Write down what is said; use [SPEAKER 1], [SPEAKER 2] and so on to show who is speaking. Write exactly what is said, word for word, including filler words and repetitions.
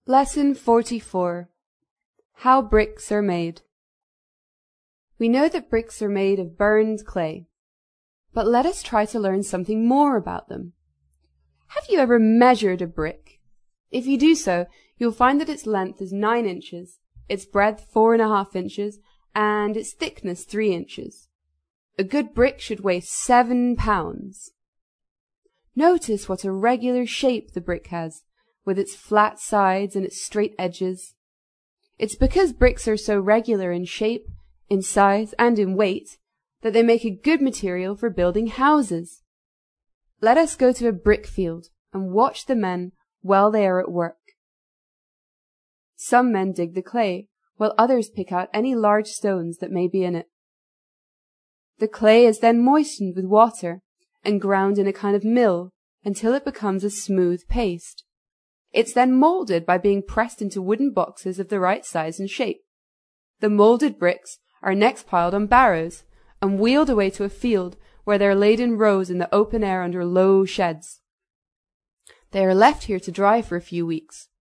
[SPEAKER 1] Lesson forty-four. How bricks are made. We know that bricks are made of burned clay, but let us try to learn something more about them. Have you ever measured a brick? If you do so, you'll find that its length is nine inches, its breadth four and a half inches, and its thickness three inches. A good brick should weigh seven pounds. Notice what a regular shape the brick has, with its flat sides and its straight edges. It's because bricks are so regular in shape, in size, and in weight, that they make a good material for building houses. Let us go to a brick field and watch the men while they are at work. Some men dig the clay, while others pick out any large stones that may be in it. The clay is then moistened with water and ground in a kind of mill until it becomes a smooth paste. It's then moulded by being pressed into wooden boxes of the right size and shape. The moulded bricks are next piled on barrows and wheeled away to a field where they are laid in rows in the open air under low sheds. They are left here to dry for a few weeks.